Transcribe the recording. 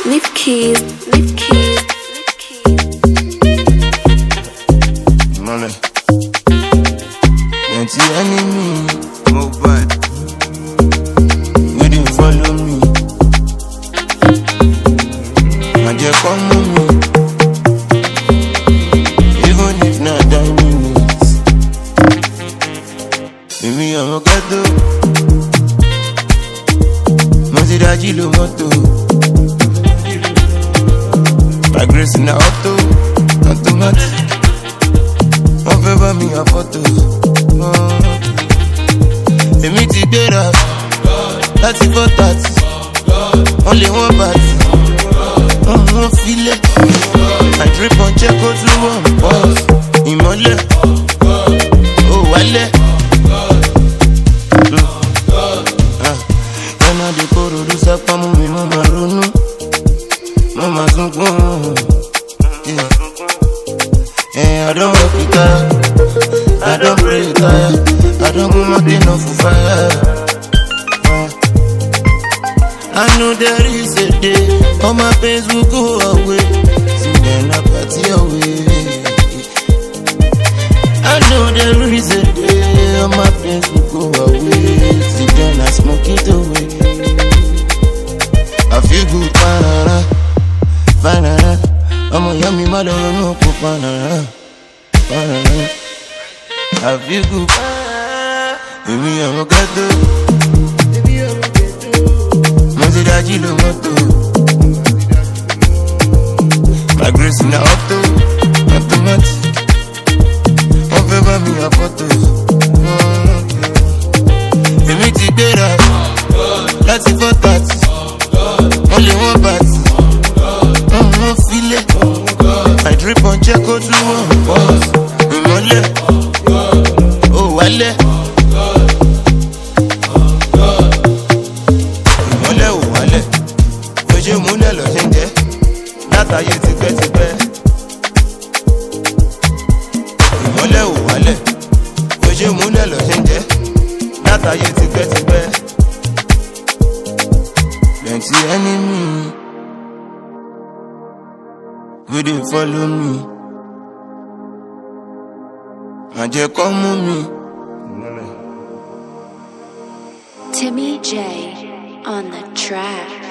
Leave keys. Money. Plenty enemy, mobile. You didn't follow me. I just come on me. Even if not 10 minutes. Baby, I'm a ghetto. Moziraji lo moto. My grace in the auto, automatic. Wọ́n fẹ́ bá mi yà fọ́tò. Èmi ti gbéra láti 4:30. Wọ́n lé wọ́n bàtì. Wọ́n filẹ̀. I drip on check ó tún wọ́n pọ́s. Ìmọ́lẹ̀ ó wálẹ̀. Ẹ̀nà dé kóró ló sápá mú mi mọ́ máa ronú. Mọ́ máa sunkún. I don't work it out, I don't pray it out, I don't go mountain off for fire. I know there is a day, all my pains will go away, see then I party away. I know there is a day, all my pains will go away, see then I smoke it away. I feel good, banana, banana. I'm a yummy mother, no banana. I feel good. Baby, I'm a ghetto. Moziraji lo moto. My grace in the auto, automatic. Wọ́n fẹ́ bá mi yà fọ́tò. Èmi ti gbéra láti 4:30. Wọ́n lé wọ́n bàtì. Wọ́n filẹ̀. I drip on check ó tún wọ́n pọ́s. Ìmọ́lẹ̀ ó wálẹ̀. Ìmọ́lẹ̀ ó wálẹ̀. Bó ṣe múlẹ̀ lọ ṣe ń jẹ́ látàyè tipẹ́tipẹ́. Ìmọ́lẹ̀ ó wálẹ̀. Bó ṣe múlẹ̀ lọ ṣe ń jẹ́ látàyè tipẹ́tipẹ́. Plenty enemy. You didn't follow me. I just come on me. Timmy J on the track.